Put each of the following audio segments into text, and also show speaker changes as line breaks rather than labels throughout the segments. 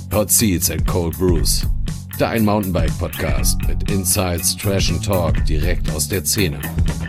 Hot Seats and Cold Brews. Dein Mountainbike-Podcast mit Insights, Trash and Talk direkt aus der Szene.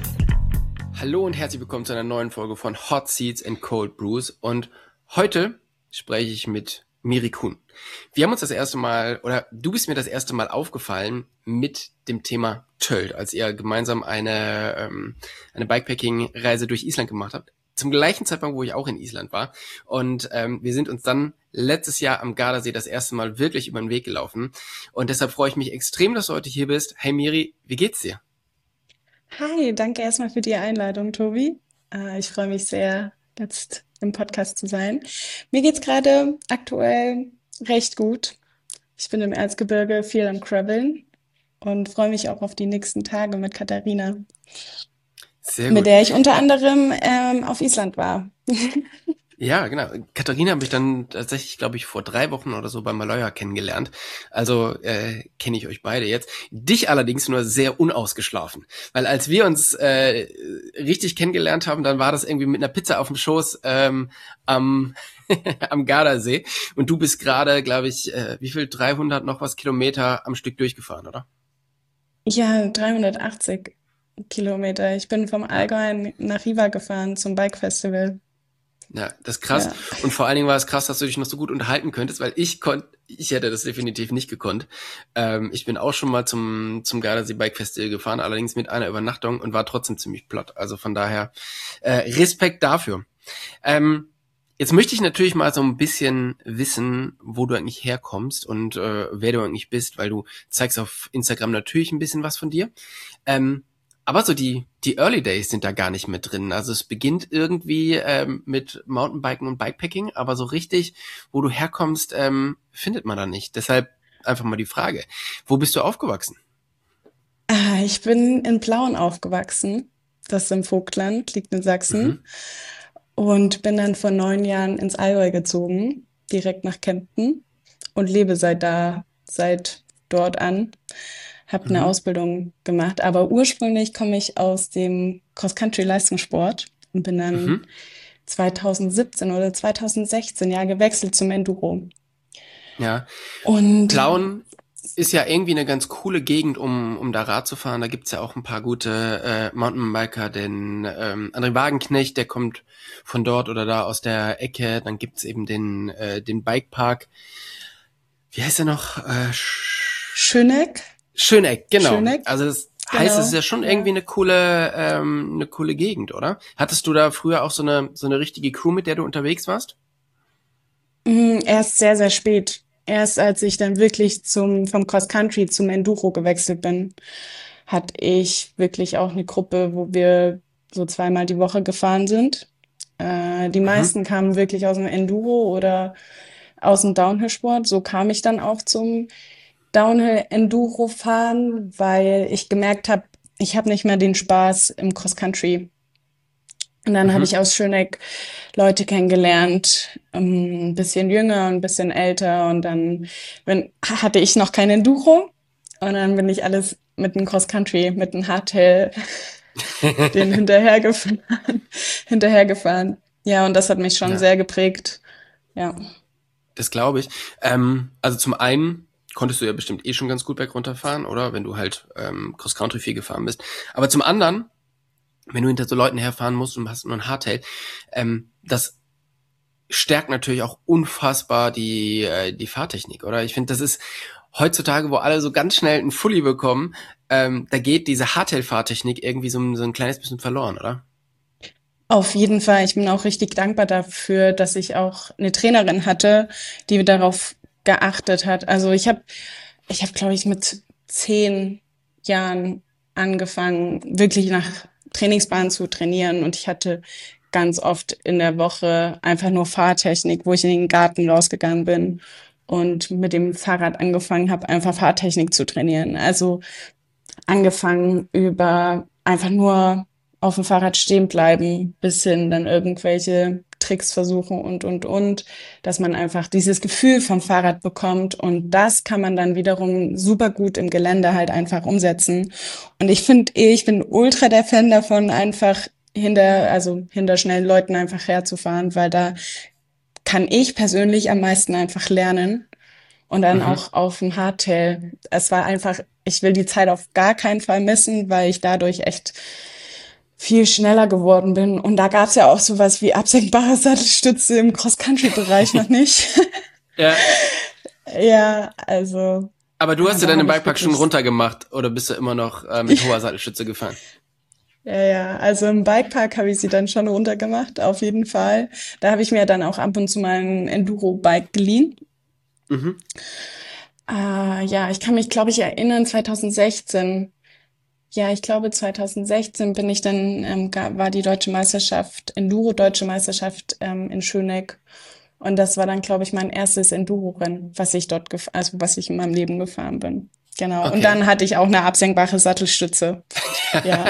Hallo und herzlich willkommen zu einer neuen Folge von Hot Seats and Cold Brews. Und heute spreche ich mit Miri Kuhn. Wir haben uns das erste Mal, oder du bist mir das erste Mal aufgefallen mit dem Thema Tölt, als ihr gemeinsam eine Bikepacking-Reise durch Island gemacht habt. Zum gleichen Zeitpunkt, wo ich auch in Island war. Und wir sind uns dann letztes Jahr am Gardasee das erste Mal wirklich über den Weg gelaufen. Und deshalb freue ich mich extrem, dass du heute hier bist. Hey Miri, wie geht's dir?
Hi, danke erstmal für die Einladung, Tobi. Ich freue mich sehr, jetzt im Podcast zu sein. Mir geht's gerade aktuell recht gut. Ich bin im Erzgebirge viel am Graveln und freue mich auch auf die nächsten Tage mit Katharina,
Sehr
mit
gut.
der ich unter anderem auf Island war.
Ja, genau. Katharina habe ich dann tatsächlich, glaube ich, vor 3 Wochen oder so bei Maloja kennengelernt. Also kenne ich euch beide jetzt. Dich allerdings nur sehr unausgeschlafen. Weil als wir uns richtig kennengelernt haben, dann war das irgendwie mit einer Pizza auf dem Schoß am Gardasee. Und du bist gerade, glaube ich, wie viel? 300 noch was Kilometer am Stück durchgefahren, oder?
Ja, 380 Kilometer. Ich bin vom
Ja.
Allgäu nach Riva gefahren zum Bike Festival.
Ja, das ist krass.
Ja.
Und vor allen Dingen war es krass, dass du dich noch so gut unterhalten könntest, weil ich hätte das definitiv nicht gekonnt. Ich bin auch schon mal zum Gardasee Bike Festival gefahren, allerdings mit einer Übernachtung und war trotzdem ziemlich platt. Also von daher Respekt dafür. Jetzt möchte ich natürlich mal so ein bisschen wissen, wo du eigentlich herkommst und wer du eigentlich bist, weil du zeigst auf Instagram natürlich ein bisschen was von dir. Aber so die Early Days sind da gar nicht mit drin. Also es beginnt irgendwie mit Mountainbiken und Bikepacking, aber so richtig, wo du herkommst, findet man da nicht. Deshalb einfach mal die Frage, wo bist du aufgewachsen?
Ich bin in Plauen aufgewachsen. Das ist im Vogtland, liegt in Sachsen.
Mhm.
Und bin dann vor 9 Jahren ins Allgäu gezogen, direkt nach Kempten und lebe seit dort an. Habe eine
Mhm.
Ausbildung gemacht, aber ursprünglich komme ich aus dem Cross-Country-Leistungssport und bin dann
Mhm.
2017 oder 2016 gewechselt zum Enduro.
Ja,
Und
Plauen ist ja irgendwie eine ganz coole Gegend, um da Rad zu fahren. Da gibt's ja auch ein paar gute Mountainbiker, den André Wagenknecht, der kommt von dort oder da aus der Ecke. Dann gibt's eben den Bikepark. Wie heißt er noch?
Schöneck,
Schöneck, genau.
Schöneck,
Also das heißt, es ist
genau,
ja schon
ja.
irgendwie eine coole Gegend, oder? Hattest du da früher auch so eine richtige Crew, mit der du unterwegs warst?
Erst sehr, sehr spät. Erst als ich dann wirklich vom Cross-Country zum Enduro gewechselt bin, hatte ich wirklich auch eine Gruppe, wo wir so 2-mal die Woche gefahren sind. Die
Mhm.
meisten kamen wirklich aus dem Enduro oder aus dem Downhill-Sport. So kam ich dann auch zum Downhill-Enduro-Fahren, weil ich gemerkt habe, ich habe nicht mehr den Spaß im Cross-Country. Und dann habe
Mhm.
ich aus Schöneck Leute kennengelernt, ein bisschen jünger, ein bisschen älter. Und dann hatte ich noch kein Enduro. Und dann bin ich alles mit dem Cross-Country, mit dem Hardtail, den hinterhergefahren. Ja, und das hat mich schon
Ja,
sehr geprägt. Ja.
das glaube ich. Also zum einen konntest du ja bestimmt schon ganz gut berg runterfahren, oder? Wenn du halt Cross-Country viel gefahren bist. Aber zum anderen, wenn du hinter so Leuten herfahren musst und hast nur ein Hardtail, das stärkt natürlich auch unfassbar die Fahrtechnik, oder? Ich finde, das ist heutzutage, wo alle so ganz schnell einen Fully bekommen, da geht diese Hardtail-Fahrtechnik irgendwie so ein kleines bisschen verloren, oder?
Auf jeden Fall. Ich bin auch richtig dankbar dafür, dass ich auch eine Trainerin hatte, die darauf geachtet hat. Also glaube ich, mit 10 Jahren angefangen, wirklich nach Trainingsplan zu trainieren. Und ich hatte ganz oft in der Woche einfach nur Fahrtechnik, wo ich in den Garten rausgegangen bin und mit dem Fahrrad angefangen habe, einfach Fahrtechnik zu trainieren. Also angefangen über einfach nur auf dem Fahrrad stehen bleiben, bis hin dann irgendwelche Tricks versuchen und, dass man einfach dieses Gefühl vom Fahrrad bekommt und das kann man dann wiederum super gut im Gelände halt einfach umsetzen. Und ich bin ultra der Fan davon, einfach hinter schnellen Leuten einfach herzufahren, weil da kann ich persönlich am meisten einfach lernen. und dann
Mhm.
auch auf dem Hardtail. Es war einfach, ich will die Zeit auf gar keinen Fall missen, weil ich dadurch echt viel schneller geworden bin. Und da gab's ja auch sowas wie absenkbare Sattelstütze im Cross-Country-Bereich noch nicht.
Ja,
Ja, also
aber du hast ja
da
deinen
habe ich
Bikepark schon
wirklich,
runtergemacht oder bist du immer noch mit hoher Sattelstütze gefahren?
ja, also im Bikepark habe ich sie dann schon runtergemacht, auf jeden Fall. Da habe ich mir dann auch ab und zu mal ein Enduro-Bike geliehen.
Mhm.
Ja, ich kann mich, glaube ich, erinnern, 2016. Ja, ich glaube, 2016 bin ich dann, war die Deutsche Meisterschaft, Enduro-Deutsche Meisterschaft in Schöneck. Und das war dann, glaube ich, mein erstes Enduro-Rennen, was ich dort, also was ich in meinem Leben gefahren bin. Genau. Und
Okay.
dann hatte ich auch eine absenkbare Sattelstütze. Ja.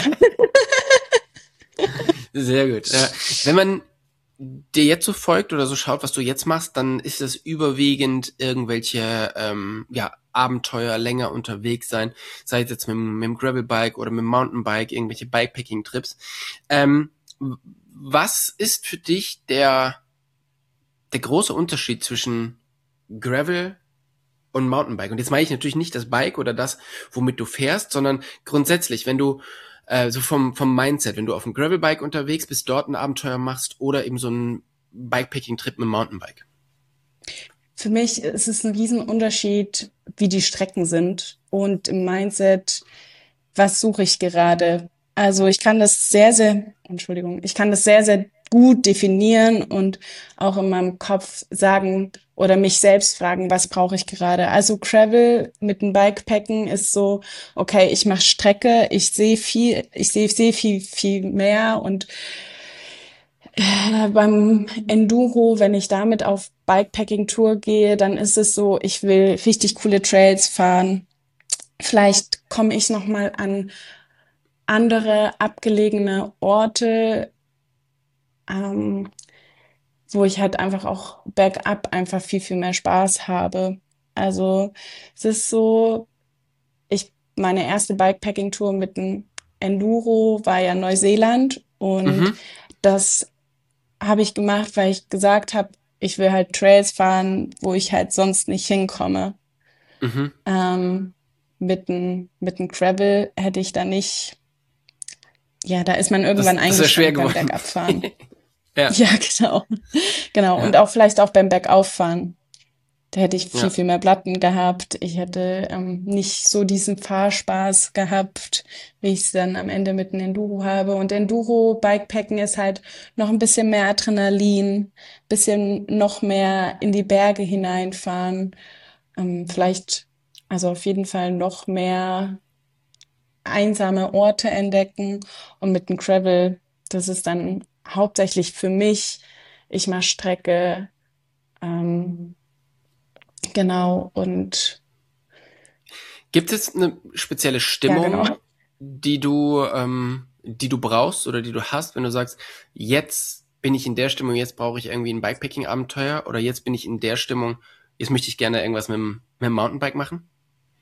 Sehr gut. Ja. Wenn man dir jetzt so folgt oder so schaut, was du jetzt machst, dann ist es überwiegend irgendwelche Abenteuer länger unterwegs sein, sei es jetzt mit dem Gravelbike oder mit dem Mountainbike, irgendwelche Bikepacking-Trips. Ähm, Was ist für dich der große Unterschied zwischen Gravel und Mountainbike? Und jetzt meine ich natürlich nicht das Bike oder das, womit du fährst, sondern grundsätzlich, wenn du so vom Mindset, wenn du auf dem Gravelbike unterwegs bist, dort ein Abenteuer machst oder eben so ein Bikepacking-Trip mit dem Mountainbike.
Für mich ist es ein Riesenunterschied, wie die Strecken sind und im Mindset, was suche ich gerade. Also ich kann das Entschuldigung, ich kann das sehr, sehr gut definieren und auch in meinem Kopf sagen oder mich selbst fragen, was brauche ich gerade. Also Travel mit dem Bikepacken ist so, okay, ich mache Strecke, ich sehe viel, viel mehr und beim Enduro, wenn ich damit auf Bikepacking-Tour gehe, dann ist es so, ich will richtig coole Trails fahren. Vielleicht komme ich noch mal an andere abgelegene Orte, ähm, wo ich halt einfach auch bergab einfach viel, viel mehr Spaß habe. Also es ist so, meine erste Bikepacking-Tour mit dem Enduro war ja Neuseeland und
Mhm,
das habe ich gemacht, weil ich gesagt habe, ich will halt Trails fahren, wo ich halt sonst nicht hinkomme.
mhm.
Ähm, mit dem Gravel hätte ich da nicht, ja, da ist man irgendwann
Das wäre schwer
eingeschränkt beim
geworden.
Bergabfahren.
Ja,
Ja, genau. Genau. Und
ja,
auch vielleicht auch beim Bergauffahren. Da hätte ich viel,
ja.
viel mehr Platten gehabt. Ich hätte nicht so diesen Fahrspaß gehabt, wie ich es dann am Ende mit dem Enduro habe. Und Enduro-Bikepacken ist halt noch ein bisschen mehr Adrenalin, bisschen noch mehr in die Berge hineinfahren. Vielleicht, also auf jeden Fall noch mehr einsame Orte entdecken. Und mit dem Gravel, das ist dann hauptsächlich für mich, ich mache Strecke, ähm, genau, und
Gibt es eine spezielle
ja, genau.
Stimmung, die du brauchst oder die du hast, wenn du sagst, jetzt bin ich in der Stimmung, jetzt brauche ich irgendwie ein Bikepacking-Abenteuer oder jetzt bin ich in der Stimmung, jetzt möchte ich gerne irgendwas mit dem Mountainbike machen?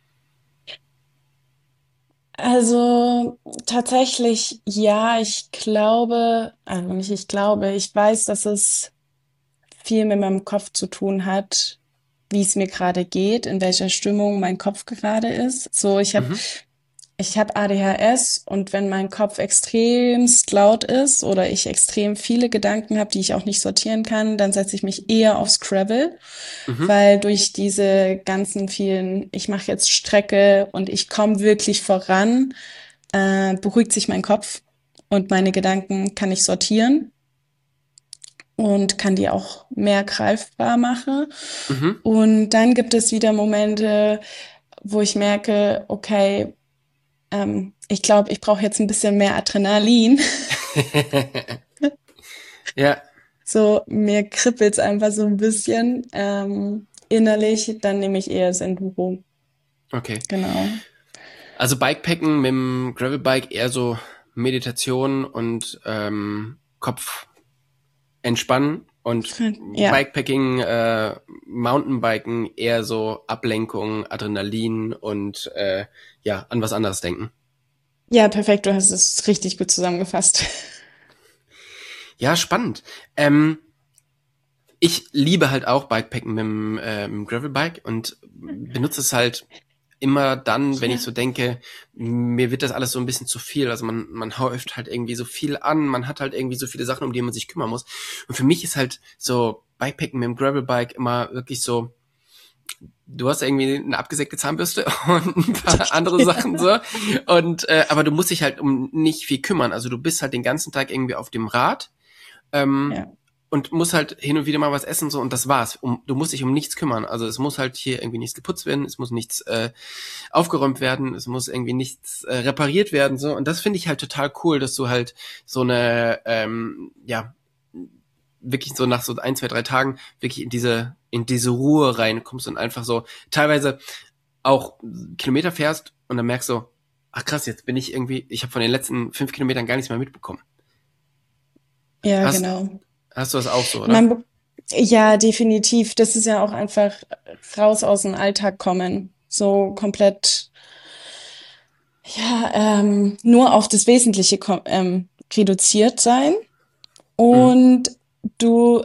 Also tatsächlich, ja, ich glaube, also nicht ich glaube, ich weiß, dass es viel mit meinem Kopf zu tun hat, wie es mir gerade geht, in welcher Stimmung mein Kopf gerade ist. So,
Mhm,
ich habe ADHS und wenn mein Kopf extremst laut ist oder ich extrem viele Gedanken habe, die ich auch nicht sortieren kann, dann setze ich mich eher aufs Scrabble,
mhm,
weil durch diese ganzen vielen, ich mache jetzt Strecke und ich komme wirklich voran, beruhigt sich mein Kopf und meine Gedanken kann ich sortieren und kann die auch mehr greifbar machen.
mhm.
Und dann gibt es wieder Momente, wo ich merke, okay, ich glaube, ich brauche jetzt ein bisschen mehr Adrenalin.
Ja,
So, mir kribbelt's einfach so ein bisschen innerlich. Dann nehme ich eher das Enduro.
okay.
Genau.
Also Bikepacken mit dem Gravelbike eher so Meditation und Kopf entspannen und
Ja,
Bikepacking, Mountainbiken eher so Ablenkung, Adrenalin und an was anderes denken.
ja, perfekt. Du hast es richtig gut zusammengefasst.
Ja, spannend. Ähm, ich liebe halt auch Bikepacken mit dem Gravelbike und benutze es halt immer dann, wenn ich so denke, mir wird das alles so ein bisschen zu viel. Also man häuft halt irgendwie so viel an, man hat halt irgendwie so viele Sachen, um die man sich kümmern muss. Und für mich ist halt so Bikepacken mit dem Gravelbike immer wirklich so, du hast irgendwie eine abgesägte Zahnbürste und ein paar andere Sachen so. Und aber du musst dich halt um nicht viel kümmern. Also du bist halt den ganzen Tag irgendwie auf dem Rad.
Ja.
Und musst halt hin und wieder mal was essen so und das war's. Du musst dich um nichts kümmern. Also es muss halt hier irgendwie nichts geputzt werden, es muss nichts aufgeräumt werden, es muss irgendwie nichts repariert werden so. Und das finde ich halt total cool, dass du halt so eine wirklich so nach so 1, 2, 3 Tagen wirklich in diese Ruhe reinkommst und einfach so teilweise auch Kilometer fährst und dann merkst du, ach krass, jetzt bin ich habe von den letzten 5 Kilometern gar nichts mehr mitbekommen.
Ja, genau.
Hast du das auch so, oder?
Ja, definitiv. Das ist ja auch einfach raus aus dem Alltag kommen. So komplett, ja, nur auf das Wesentliche reduziert sein. Und du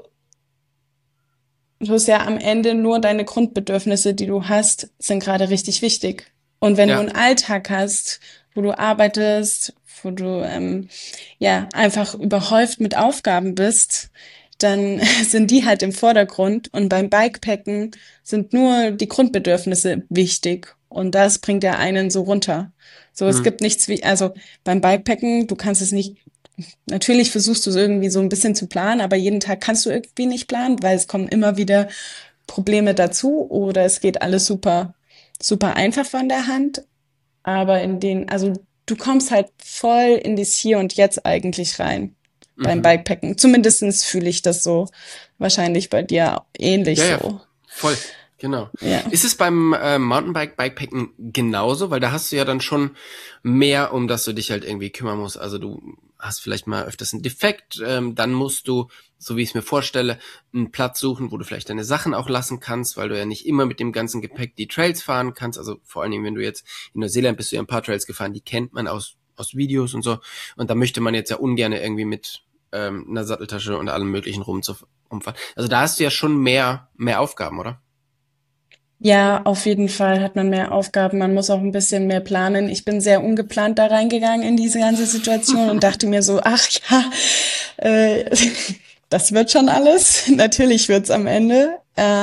hast ja am Ende nur deine Grundbedürfnisse, die du hast, sind gerade richtig wichtig. Und wenn du einen Alltag hast, wo du arbeitest, wo du einfach überhäuft mit Aufgaben bist, dann sind die halt im Vordergrund. Und beim Bikepacken sind nur die Grundbedürfnisse wichtig. Und das bringt ja einen so runter. So, es gibt nichts also beim Bikepacken, du kannst es nicht. Natürlich versuchst du es irgendwie so ein bisschen zu planen, aber jeden Tag kannst du irgendwie nicht planen, weil es kommen immer wieder Probleme dazu oder es geht alles super, super einfach von der Hand. Aber also du kommst halt voll in das Hier und Jetzt eigentlich rein beim Bikepacken. Zumindestens fühle ich das so. Wahrscheinlich bei dir ähnlich so.
Ja, voll. Genau.
Ja.
Ist es beim Bikepacken genauso? Weil da hast du ja dann schon mehr, um das du dich halt irgendwie kümmern musst. Also du hast vielleicht mal öfters einen Defekt, dann musst du, so wie ich es mir vorstelle, einen Platz suchen, wo du vielleicht deine Sachen auch lassen kannst, weil du ja nicht immer mit dem ganzen Gepäck die Trails fahren kannst. Also vor allen Dingen, wenn du jetzt in Neuseeland bist, du ja ein paar Trails gefahren, die kennt man aus Videos und so. Und da möchte man jetzt ja ungern irgendwie mit einer Satteltasche und allem möglichen rumfahren. Also da hast du ja schon mehr Aufgaben, oder?
Ja, auf jeden Fall hat man mehr Aufgaben. Man muss auch ein bisschen mehr planen. Ich bin sehr ungeplant da reingegangen in diese ganze Situation und dachte mir so, ach ja, das wird schon alles. Natürlich wird's am Ende.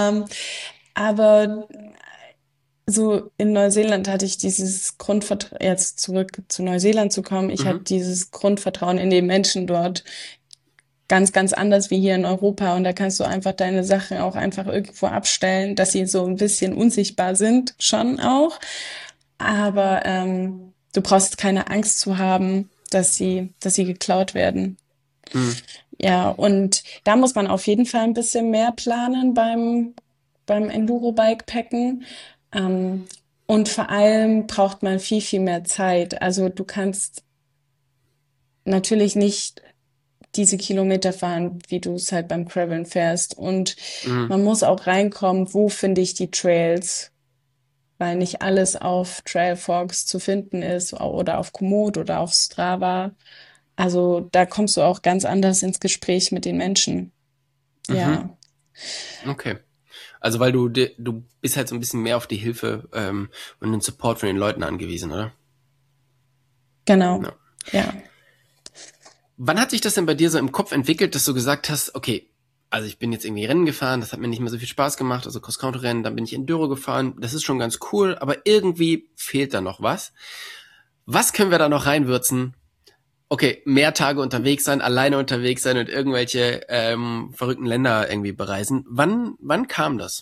Aber so in Neuseeland hatte ich dieses Grundvertrauen, jetzt zurück zu Neuseeland zu kommen, ich hatte dieses Grundvertrauen in die Menschen dort. Ganz, ganz anders wie hier in Europa. Und da kannst du einfach deine Sachen auch einfach irgendwo abstellen, dass sie so ein bisschen unsichtbar sind, schon auch. Aber du brauchst keine Angst zu haben, dass sie geklaut werden. Ja, und da muss man auf jeden Fall ein bisschen mehr planen beim Enduro-Bikepacken. Und vor allem braucht man viel, viel mehr Zeit. Also du kannst natürlich nicht diese Kilometer fahren, wie du es halt beim Graveln fährst. Und man muss auch reinkommen, wo finde ich die Trails, weil nicht alles auf Trailfox zu finden ist oder auf Komoot oder auf Strava. Also da kommst du auch ganz anders ins Gespräch mit den Menschen. Ja.
Okay. Also weil du bist halt so ein bisschen mehr auf die Hilfe und den Support von den Leuten angewiesen, oder?
Genau. Ja.
Wann hat sich das denn bei dir so im Kopf entwickelt, dass du gesagt hast, okay, also ich bin jetzt irgendwie Rennen gefahren, das hat mir nicht mehr so viel Spaß gemacht, also Cross-Country-Rennen, dann bin ich Enduro gefahren, das ist schon ganz cool, aber irgendwie fehlt da noch was. Was können wir da noch reinwürzen? Okay, mehr Tage unterwegs sein, alleine unterwegs sein und irgendwelche verrückten Länder irgendwie bereisen. Wann kam das?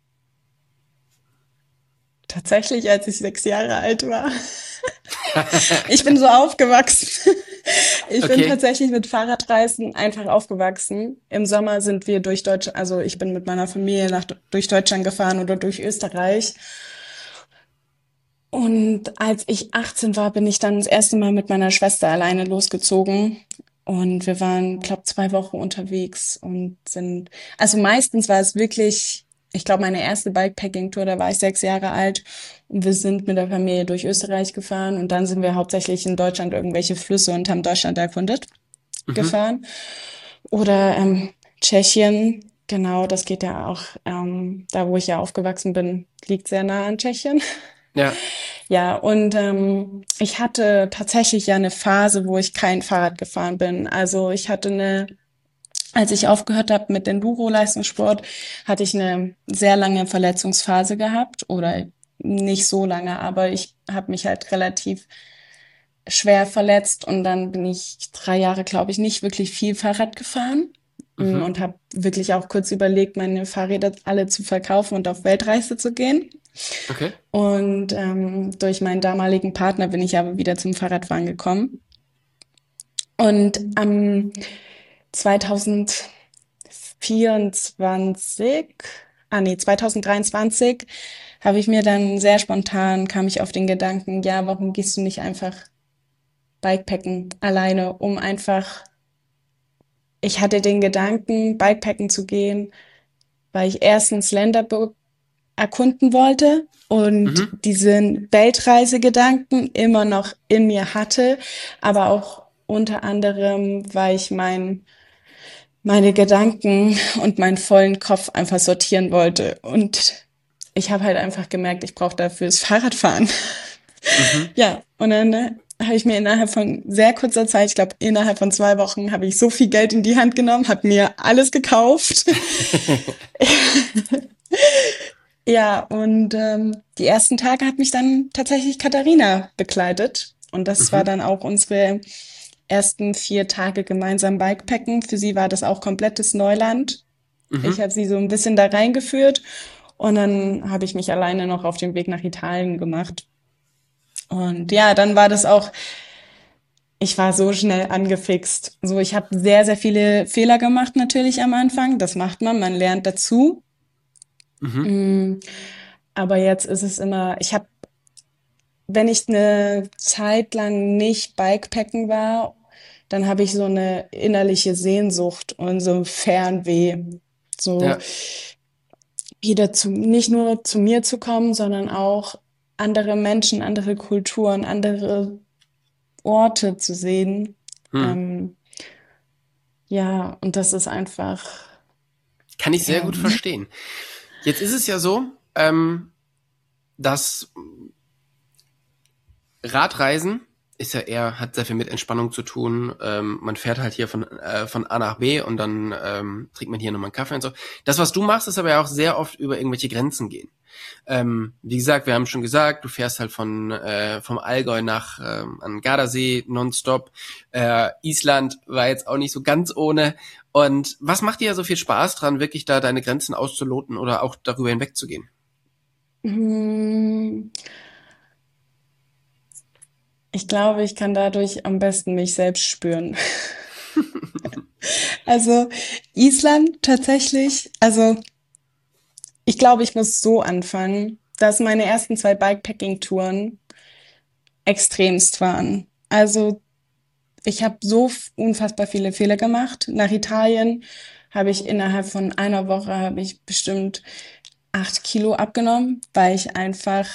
Tatsächlich, als ich 6 Jahre alt war. Ich bin so aufgewachsen. Ich bin tatsächlich mit Fahrradreisen einfach aufgewachsen. Im Sommer sind wir durch Deutschland, also ich bin mit meiner Familie durch Deutschland gefahren oder durch Österreich. Und als ich 18 war, bin ich dann das erste Mal mit meiner Schwester alleine losgezogen. Und wir waren, glaube 2 Wochen unterwegs und also meistens war es wirklich, ich glaube, meine erste Bikepacking-Tour, da war ich 6 Jahre alt und wir sind mit der Familie durch Österreich gefahren und dann sind wir hauptsächlich in Deutschland irgendwelche Flüsse und haben Deutschland erkundet gefahren. Oder Tschechien genau, das geht ja auch, da wo ich ja aufgewachsen bin, liegt sehr nah an Tschechien.
Ja.
Ja, und ich hatte tatsächlich ja eine Phase, wo ich kein Fahrrad gefahren bin. Also ich hatte als ich aufgehört habe mit Enduro-Leistungssport, hatte ich eine sehr lange Verletzungsphase gehabt oder nicht so lange, aber ich habe mich halt relativ schwer verletzt und dann bin ich 3 Jahre, glaube ich, nicht wirklich viel Fahrrad gefahren
Mhm.
und habe wirklich auch kurz überlegt, meine Fahrräder alle zu verkaufen und auf Weltreise zu gehen.
Okay.
Und durch meinen damaligen Partner bin ich aber wieder zum Fahrradfahren gekommen. Und am 2024, 2023 habe ich mir dann sehr spontan, kam ich auf den Gedanken, ja, warum gehst du nicht einfach Bikepacken alleine, um einfach, ich hatte den Gedanken, Bikepacken zu gehen, weil ich erstens Länder erkunden wollte und
Mhm.
diesen Weltreisegedanken immer noch in mir hatte, aber auch unter anderem, weil ich meine Gedanken und meinen vollen Kopf einfach sortieren wollte. Und ich habe halt einfach gemerkt, ich brauche dafür das Fahrradfahren.
Mhm.
Ja, und dann habe ich mir innerhalb von sehr kurzer Zeit, ich glaube innerhalb von 2 Wochen, habe ich so viel Geld in die Hand genommen, habe mir alles gekauft. Ja, und die ersten Tage hat mich dann tatsächlich Katharina begleitet. Und das war
Mhm.
dann auch unsere ersten 4 Tage gemeinsam Bikepacken. Für sie war das auch komplettes Neuland. Ich
Mhm.
habe sie so ein bisschen da reingeführt und dann habe ich mich alleine noch auf den Weg nach Italien gemacht. Und ja, dann war das auch, ich war so schnell angefixt. So, ich habe sehr, sehr viele Fehler gemacht natürlich am Anfang. Das macht man lernt dazu.
Mhm.
Mm, Aber jetzt ist es immer, wenn ich eine Zeit lang nicht Bikepacken war, dann habe ich so eine innerliche Sehnsucht und so Fernweh. So
Ja.
wieder nicht nur zu mir zu kommen, sondern auch andere Menschen, andere Kulturen, andere Orte zu sehen.
Hm.
Ähm, ja, und das ist einfach,
Kann ich sehr
ja,
gut verstehen. Jetzt ist es ja so, dass Radreisen ist ja eher, hat sehr viel mit Entspannung zu tun. Man fährt halt hier von A nach B und dann trinkt man hier nochmal einen Kaffee und so. Das, was du machst, ist aber ja auch sehr oft über irgendwelche Grenzen gehen. Wie gesagt, wir haben schon gesagt, du fährst halt vom Allgäu nach an Gardasee nonstop. Island war jetzt auch nicht so ganz ohne. Und was macht dir ja so viel Spaß dran, wirklich da deine Grenzen auszuloten oder auch darüber hinwegzugehen?
hm, ich glaube, ich kann dadurch am besten mich selbst spüren. Also Island tatsächlich, also ich glaube, ich muss so anfangen, dass meine ersten 2 Bikepacking-Touren extremst waren. Also ich habe so unfassbar viele Fehler gemacht. Nach Italien habe ich innerhalb von einer Woche habe ich bestimmt 8 Kilo abgenommen, weil ich einfach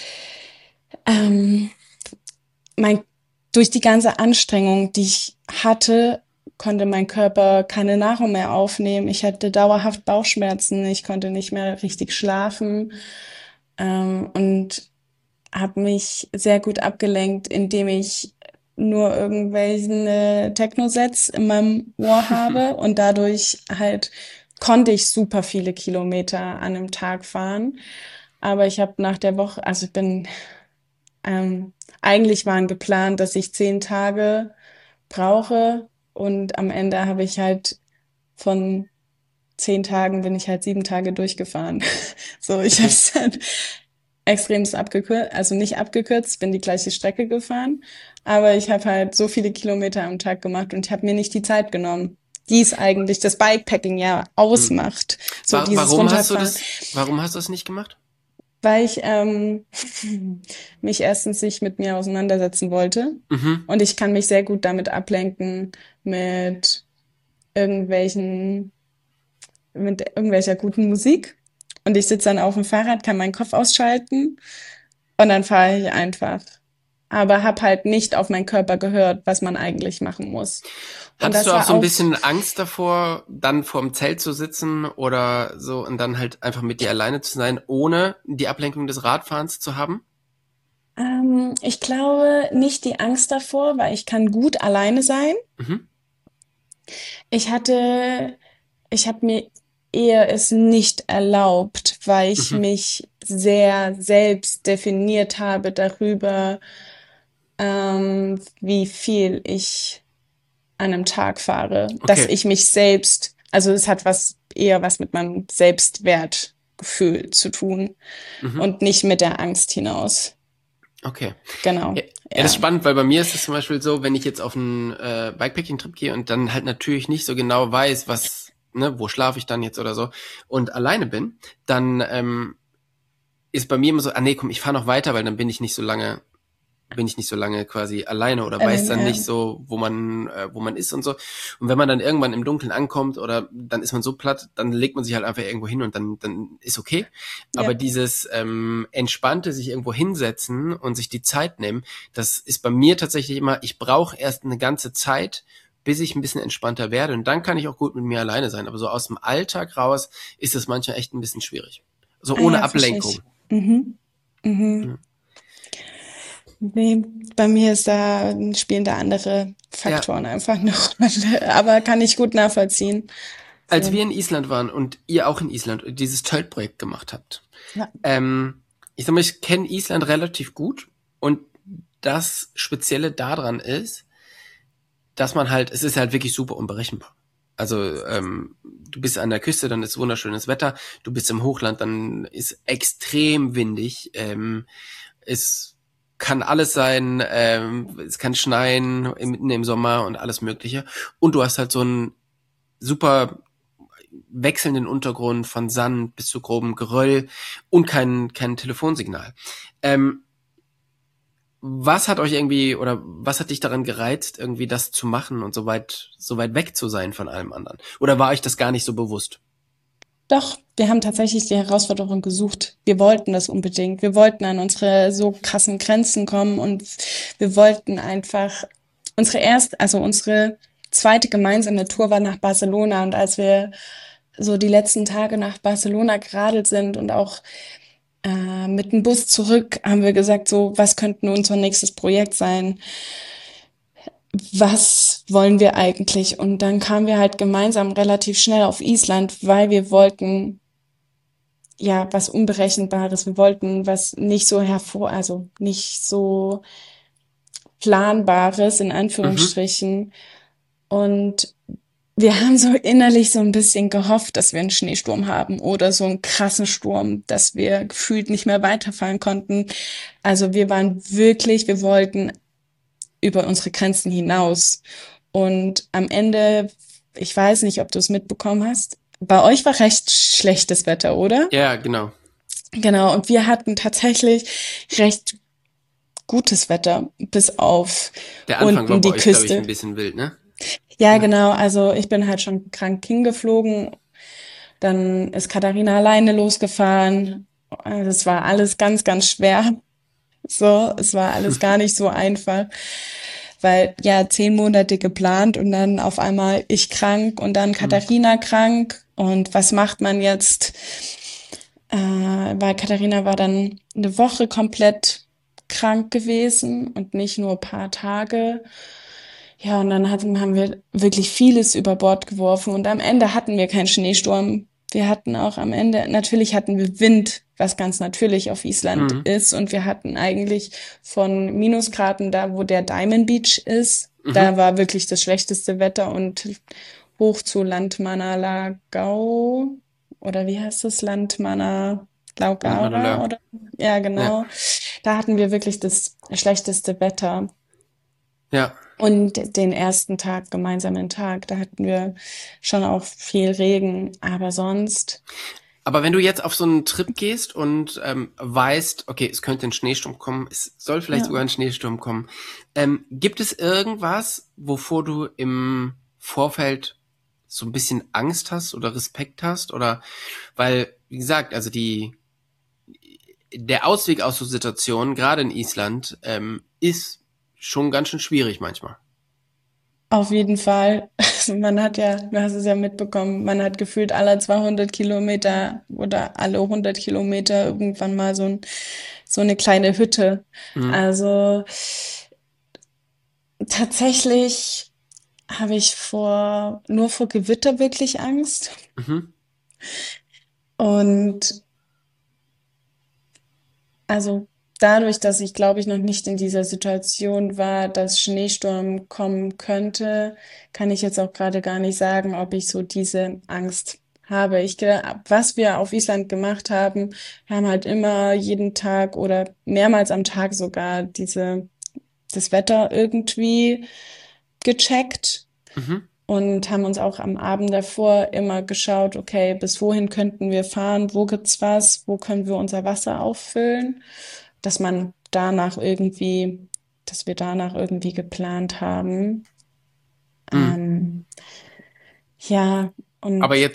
ähm, mein durch die ganze Anstrengung, die ich hatte, konnte mein Körper keine Nahrung mehr aufnehmen. Ich hatte dauerhaft Bauchschmerzen. Ich konnte nicht mehr richtig schlafen und habe mich sehr gut abgelenkt, indem ich nur irgendwelchen Techno-Sets in meinem Ohr habe und dadurch halt konnte ich super viele Kilometer an einem Tag fahren. Aber ich habe nach der Woche, also ich bin, eigentlich waren geplant, dass ich 10 Tage brauche und am Ende habe ich halt von 10 Tagen bin ich halt 7 Tage durchgefahren. So, ich habe
Okay.
es dann extremst abgekürzt, also nicht abgekürzt, bin die gleiche Strecke gefahren, aber ich habe halt so viele Kilometer am Tag gemacht und ich habe mir nicht die Zeit genommen, die es eigentlich das Bikepacking ja
Hm.
ausmacht. So dieses Runterfahren,
Warum hast du das nicht gemacht?
weil ich mich erstens nicht mit mir auseinandersetzen wollte
Mhm.
und ich kann mich sehr gut damit ablenken mit irgendwelchen mit irgendwelcher guten Musik und ich sitze dann auf dem Fahrrad, kann meinen Kopf ausschalten und dann fahre ich einfach aber habe halt nicht auf meinen Körper gehört, was man eigentlich machen muss. Und
Hattest
das
du auch
war
so ein
auch,
bisschen Angst davor, dann vorm Zelt zu sitzen oder so und dann halt einfach mit dir alleine zu sein, ohne die Ablenkung des Radfahrens zu haben?
ich glaube nicht die Angst davor, weil ich kann gut alleine sein.
Mhm.
Ich hatte, ich habe mir eher es nicht erlaubt, weil ich
Mhm.
mich sehr selbst definiert habe darüber, wie viel ich an einem Tag fahre, dass
Okay.
ich mich selbst, also es hat eher was mit meinem Selbstwertgefühl zu tun
Mhm.
und nicht mit der Angst hinaus.
Okay. Ja,
Genau,
ja, das ist
ja.
spannend, weil bei mir ist es zum Beispiel so, wenn ich jetzt auf einen Bikepacking-Trip gehe und dann halt natürlich nicht so genau weiß, wo schlafe ich dann jetzt oder so und alleine bin, dann ist bei mir immer so, nee, komm, ich fahre noch weiter, weil dann bin ich nicht so lange quasi alleine oder weiß dann
Ja,
nicht so, wo man ist und so. Und wenn man dann irgendwann im Dunkeln ankommt oder dann ist man so platt, dann legt man sich halt einfach irgendwo hin und dann ist okay. Aber
ja.
dieses entspannte sich irgendwo hinsetzen und sich die Zeit nehmen, das ist bei mir tatsächlich immer, ich brauche erst eine ganze Zeit, bis ich ein bisschen entspannter werde und dann kann ich auch gut mit mir alleine sein. Aber so aus dem Alltag raus ist es manchmal echt ein bisschen schwierig. So
Ah
ohne
ja, verstehe
Ablenkung.
ich. Mhm. Mhm.
Ja.
Nee, bei mir spielen da andere
Ja,
Faktoren einfach eine Rolle, aber kann ich gut nachvollziehen.
als
So,
wir in Island waren und ihr auch in Island dieses Töltprojekt gemacht habt,
ja.
ich sag mal, ich kenne Island relativ gut und das Spezielle daran ist, dass man halt, es ist halt wirklich super unberechenbar. Also du bist an der Küste, dann ist wunderschönes Wetter, du bist im Hochland, dann ist extrem windig, es kann alles sein, es kann schneien mitten im Sommer und alles Mögliche und du hast halt so einen super wechselnden Untergrund von Sand bis zu grobem Geröll und kein Telefonsignal. Ähm, was hat euch irgendwie oder was hat dich daran gereizt, irgendwie das zu machen und so weit weg zu sein von allem anderen? Oder war euch das gar nicht so bewusst?
Doch, wir haben tatsächlich die Herausforderung gesucht. Wir wollten das unbedingt. Wir wollten an unsere so krassen Grenzen kommen und wir wollten einfach also unsere zweite gemeinsame Tour war nach Barcelona und als wir so die letzten Tage nach Barcelona geradelt sind und auch mit dem Bus zurück, haben wir gesagt, so, was könnte unser nächstes Projekt sein? Was wollen wir eigentlich? Und dann kamen wir halt gemeinsam relativ schnell auf Island, weil wir wollten ja was Unberechenbares. Wir wollten was nicht so also nicht so Planbares in
Mhm.
Anführungsstrichen. Und wir haben so innerlich so ein bisschen gehofft, dass wir einen Schneesturm haben oder so einen krassen Sturm, dass wir gefühlt nicht mehr weiterfahren konnten. Also wir wollten über unsere Grenzen hinaus. Und am Ende, ich weiß nicht, ob du es mitbekommen hast, bei euch war recht schlechtes Wetter, oder?
Ja, genau.
Genau, und wir hatten tatsächlich recht gutes Wetter, bis auf
Der Anfang war
unten
bei
die
euch, glaube ich,
Küste.
ein bisschen wild, ne?
Ja,
Ja.
genau, also ich bin halt schon krank hingeflogen, dann ist Katharina alleine losgefahren. Das war alles ganz, ganz schwer. So, es war alles gar nicht so einfach, weil ja 10 Monate geplant und dann auf einmal ich krank und dann
Mhm.
Katharina krank. Und was macht man jetzt? Weil Katharina war dann eine Woche komplett krank gewesen und nicht nur ein paar Tage. Ja, und dann haben wir wirklich vieles über Bord geworfen und am Ende hatten wir keinen Schneesturm. Wir hatten auch am Ende, natürlich hatten wir Wind, was ganz natürlich auf Island
Mhm.
ist und wir hatten eigentlich von Minusgraden da, wo der Diamond Beach ist,
Mhm.
da war wirklich das schlechteste Wetter und hoch zu Landmannalaugar oder wie heißt es?
Land
Landmannalaugara
Malheur.
oder? Ja,
Ja.
genau. Da hatten wir wirklich das schlechteste Wetter.
Ja.
Und den ersten Tag, gemeinsamen Tag, da hatten wir schon auch viel Regen, aber sonst,
Aber wenn du jetzt auf so einen Trip gehst und weißt, okay, es könnte ein Schneesturm kommen, es soll vielleicht
ja.
sogar ein Schneesturm kommen, gibt es irgendwas, wovor du im Vorfeld so ein bisschen Angst hast oder Respekt hast? Oder weil, wie gesagt, also der Ausweg aus so Situationen, gerade in Island, ist schon ganz schön schwierig manchmal.
Auf jeden Fall. Also man hat ja, du hast es ja mitbekommen, man hat gefühlt alle 200 Kilometer oder alle 100 Kilometer irgendwann mal so eine kleine Hütte.
Mhm.
Also tatsächlich habe ich nur vor Gewitter wirklich Angst.
Mhm.
Und also dadurch, dass ich, glaube ich, noch nicht in dieser Situation war, dass Schneesturm kommen könnte, kann ich jetzt auch gerade gar nicht sagen, ob ich so diese Angst habe. Was wir auf Island gemacht haben, wir haben halt immer jeden Tag oder mehrmals am Tag sogar das Wetter irgendwie gecheckt
Mhm.
und haben uns auch am Abend davor immer geschaut, okay, bis wohin könnten wir fahren, wo gibt's was, wo können wir unser Wasser auffüllen, dass man danach irgendwie, dass wir danach irgendwie geplant haben.
Mhm.
Ähm, ja,
Aber
und
jetzt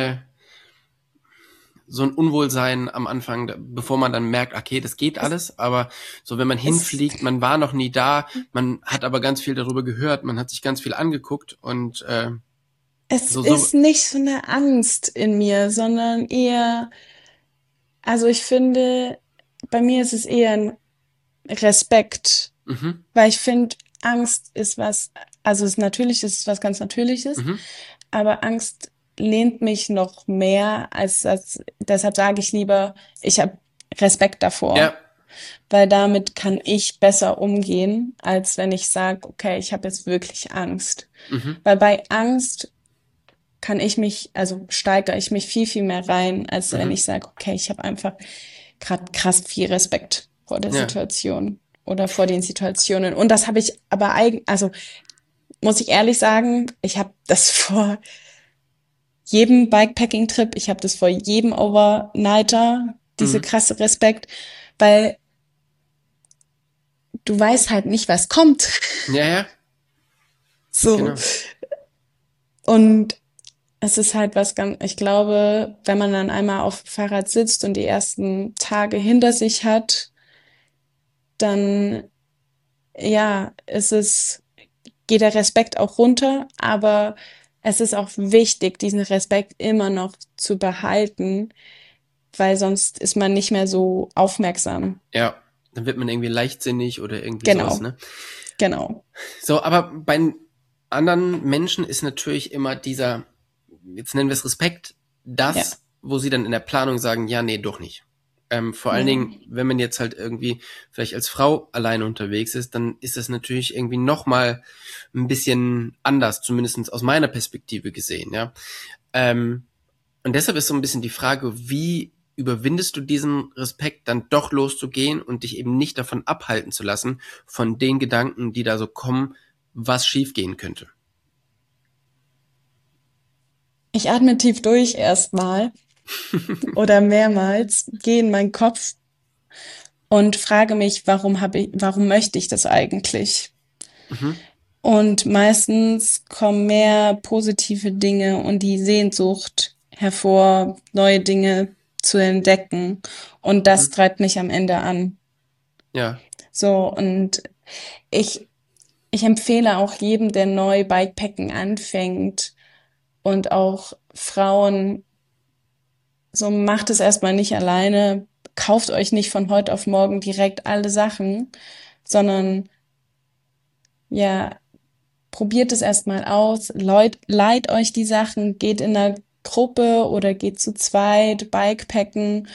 so ein Unwohlsein am Anfang, bevor man dann merkt, okay, das geht
es,
alles, aber so wenn man
es,
hinfliegt, man war noch nie da, man hat aber ganz viel darüber gehört, man hat sich ganz viel angeguckt und
es
so,
ist nicht so eine Angst in mir, sondern eher, also ich finde, bei mir ist es eher ein Respekt.
mhm,
Weil ich finde, Angst ist natürlich ist es was ganz Natürliches,
mhm,
aber Angst lehnt mich noch mehr als das. Deshalb sage ich lieber, ich habe Respekt davor,
ja,
weil damit kann ich besser umgehen, als wenn ich sage, okay, ich habe jetzt wirklich Angst.
mhm,
Weil bei Angst steigere ich mich viel, viel mehr rein, als wenn
mhm,
ich sage, okay, ich habe einfach gerade krass viel Respekt vor der
ja,
Situation oder vor den Situationen. Und das habe ich aber also muss ich ehrlich sagen, ich habe das vor jedem Bikepacking-Trip, ich habe das vor jedem Overnighter, diese
mhm,
krasse Respekt, weil du weißt halt nicht, was kommt.
ja, ja,
So.
genau,
Und es ist halt ich glaube, wenn man dann einmal auf dem Fahrrad sitzt und die ersten Tage hinter sich hat, dann, ja, geht der Respekt auch runter, aber es ist auch wichtig, diesen Respekt immer noch zu behalten, weil sonst ist man nicht mehr so aufmerksam.
ja, dann wird man irgendwie leichtsinnig oder irgendwie sowas,
Genau,
ne?
genau.
So, aber bei anderen Menschen ist natürlich immer dieser, jetzt nennen wir es Respekt,
Ja,
das, wo sie dann in der Planung sagen, ja, nee, doch nicht. Vor allen
ja.
Dingen, wenn man jetzt halt irgendwie vielleicht als Frau alleine unterwegs ist, dann ist das natürlich irgendwie nochmal ein bisschen anders, zumindest aus meiner Perspektive gesehen, ja. Ähm, und deshalb ist so ein bisschen die Frage, wie überwindest du diesen Respekt, dann doch loszugehen und dich eben nicht davon abhalten zu lassen, von den Gedanken, die da so kommen, was schiefgehen könnte.
Ich atme tief durch erstmal oder mehrmals, gehe in meinen Kopf und frage mich, warum möchte ich das eigentlich?
Mhm,
Und meistens kommen mehr positive Dinge und die Sehnsucht hervor, neue Dinge zu entdecken. Und das
mhm,
treibt mich am Ende an.
ja,
So, und ich, ich empfehle auch jedem, der neu Bikepacken anfängt und auch Frauen, so macht es erstmal nicht alleine, kauft euch nicht von heute auf morgen direkt alle Sachen, sondern ja, probiert es erstmal aus, leiht euch die Sachen, geht in einer Gruppe oder geht zu zweit, Bikepacken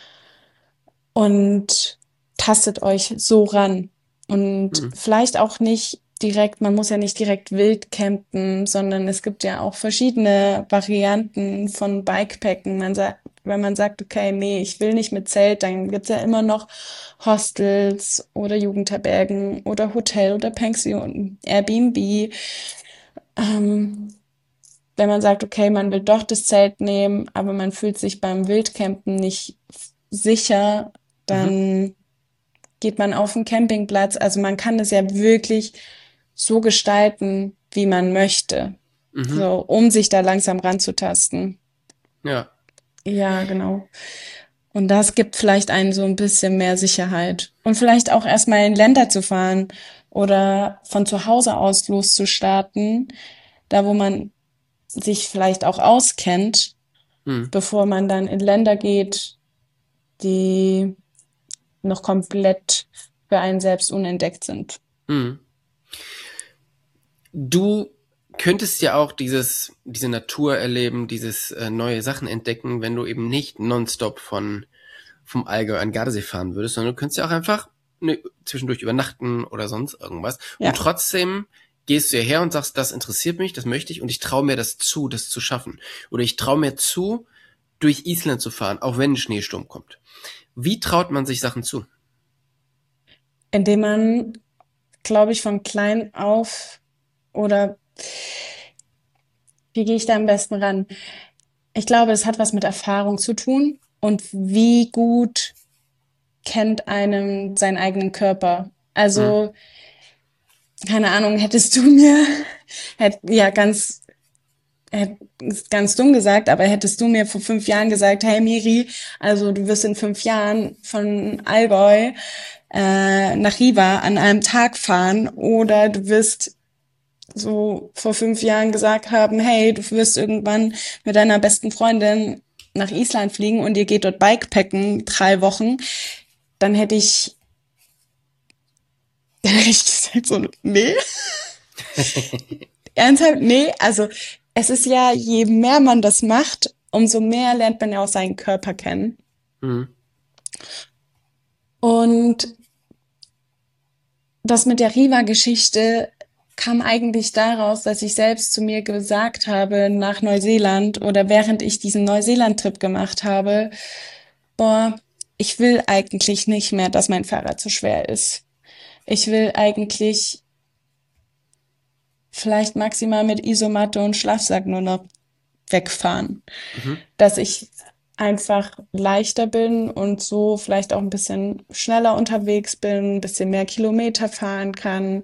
und tastet euch so ran. Und
mhm,
vielleicht auch nicht direkt, man muss ja nicht direkt wild campen, sondern es gibt ja auch verschiedene Varianten von Bikepacken. Wenn man sagt, okay, nee, ich will nicht mit Zelt, dann gibt's ja immer noch Hostels oder Jugendherbergen oder Hotel oder Pension, Airbnb. Ähm, Wenn man sagt, okay, man will doch das Zelt nehmen, aber man fühlt sich beim Wildcampen nicht sicher,
mhm,
dann geht man auf den Campingplatz. Also man kann es ja wirklich so gestalten, wie man möchte,
mhm,
so um sich da langsam ranzutasten.
ja,
Ja, genau. Und das gibt vielleicht einen so ein bisschen mehr Sicherheit. Und vielleicht auch erstmal in Länder zu fahren oder von zu Hause aus loszustarten, da wo man sich vielleicht auch auskennt,
Hm.
bevor man dann in Länder geht, die noch komplett für einen selbst unentdeckt sind.
Hm. Du könntest ja auch diese Natur erleben, dieses neue Sachen entdecken, wenn du eben nicht nonstop vom Allgäu an Gardasee fahren würdest, sondern du könntest ja auch einfach zwischendurch übernachten oder sonst irgendwas.
Ja,
Und trotzdem gehst du ja her und sagst, das interessiert mich, das möchte ich und ich traue mir das zu, das zu schaffen. Oder ich traue mir zu, durch Island zu fahren, auch wenn ein Schneesturm kommt. Wie traut man sich Sachen zu?
indem man, glaube ich, von klein auf oder wie gehe ich da am besten ran? Ich glaube, es hat was mit Erfahrung zu tun und wie gut kennt einem seinen eigenen Körper.
Hm.
Also, keine Ahnung, hättest du mir, ja, ist ganz dumm gesagt, aber hättest du mir vor 5 Jahren gesagt, hey Miri, also du wirst in 5 Jahren von Allgäu nach Riva an einem Tag fahren oder du wirst so vor 5 Jahren gesagt haben, hey, du wirst irgendwann mit deiner besten Freundin nach Island fliegen und ihr geht dort Bikepacken 3 Wochen, dann hätte ich gesagt so, nee, ernsthaft, nee, also es ist ja, je mehr man das macht, umso mehr lernt man ja auch seinen Körper kennen.
Hm.
Und das mit der Riva-Geschichte kam eigentlich daraus, dass ich selbst zu mir gesagt habe nach Neuseeland oder während ich diesen Neuseeland-Trip gemacht habe, boah, ich will eigentlich nicht mehr, dass mein Fahrrad so schwer ist. Ich will eigentlich vielleicht maximal mit Isomatte und Schlafsack nur noch wegfahren.
Mhm.
Dass ich einfach leichter bin und so vielleicht auch ein bisschen schneller unterwegs bin, ein bisschen mehr Kilometer fahren kann